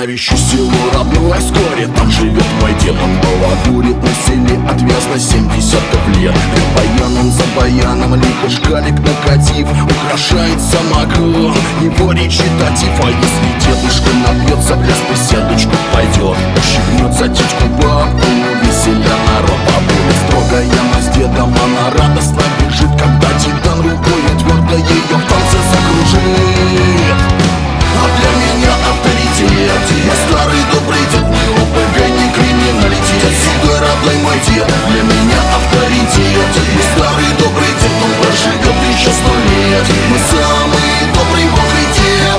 славящий село родное. Вскоре там живет мой дед. Он балагурит на селе отвязно 70 лет. Баяном за баяном лихо шкалик накатив, украшает самогон его речитатив. А если дедушка напьется, пляс присядочку пойдет, ущипнет за течку бабку, веселя народ. Бабуля строгая, но с дедом она радостно бежит, когда Титан рукой твердо ее в танце закружит. А для меня авторитет я старый добрый дед, не ОПГ, не криминалитет, седой родной мой дед. Для меня авторитет я старый добрый дед, он проживет еще 100 лет. Мы самый добрый бодрый дед.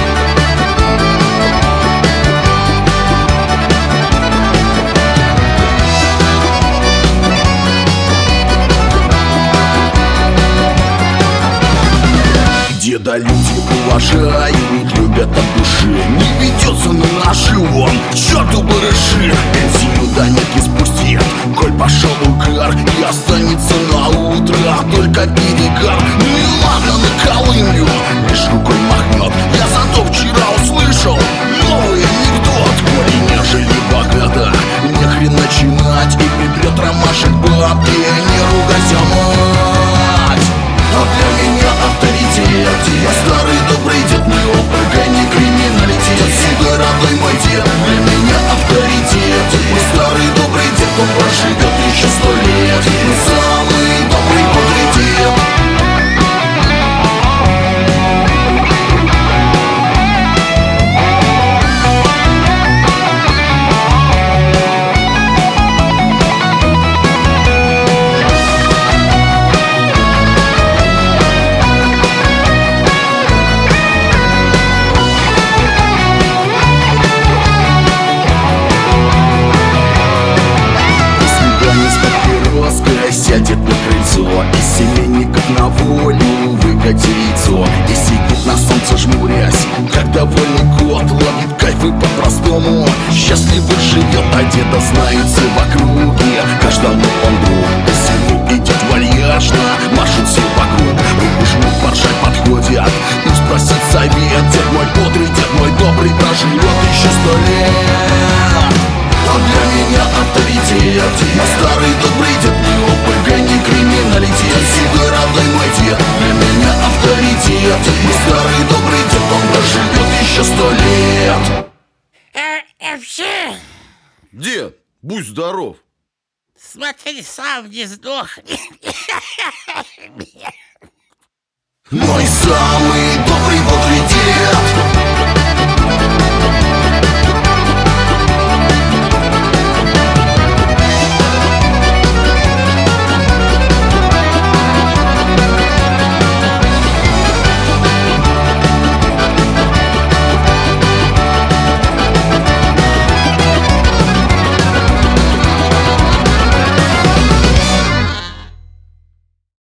Деда люди уважают, любят от души, не ведется на наши он, к черту барыши. Бензину до нетки спустит, коль пошел угар, и останется на утро только перегар. Ну и ладно, на Колымью лишь рукой махнет. Я зато вчера услышал новый анекдот. Коли нежели богато, нехрен начинать, и припрет ромашек бабки, не ругайся, мать. А для меня авторитет я старый добрый дед, не ОПГ, не криминалитет, седой родной мой дед. Для меня авторитет я старый добрый дед, он проживет еще 100 лет. Мы самый добрый бодрый дед. Сядет на крыльцо, и семейников на волю выкати яйцо, и сидит на солнце жмурясь, как довольный кот, ловит кайфы по-простому, счастливо живет, а деда знают все в округе, каждому он друг. Если идет вальяжно, машет все вокруг, руку жмут, поржать подходят и спросить совет. Дед мой бодрый, дед мой добрый, проживет еще 100 лет. А для меня авторитет я старый добрый дед, не ОПГ, не криминалитет, седой родной мой дед. Для меня авторитет я старый добрый дед, он проживет еще 100 лет. Вообще, Дед, будь здоров. смотри, сам не сдох. Мой самый добрый бодрый дед.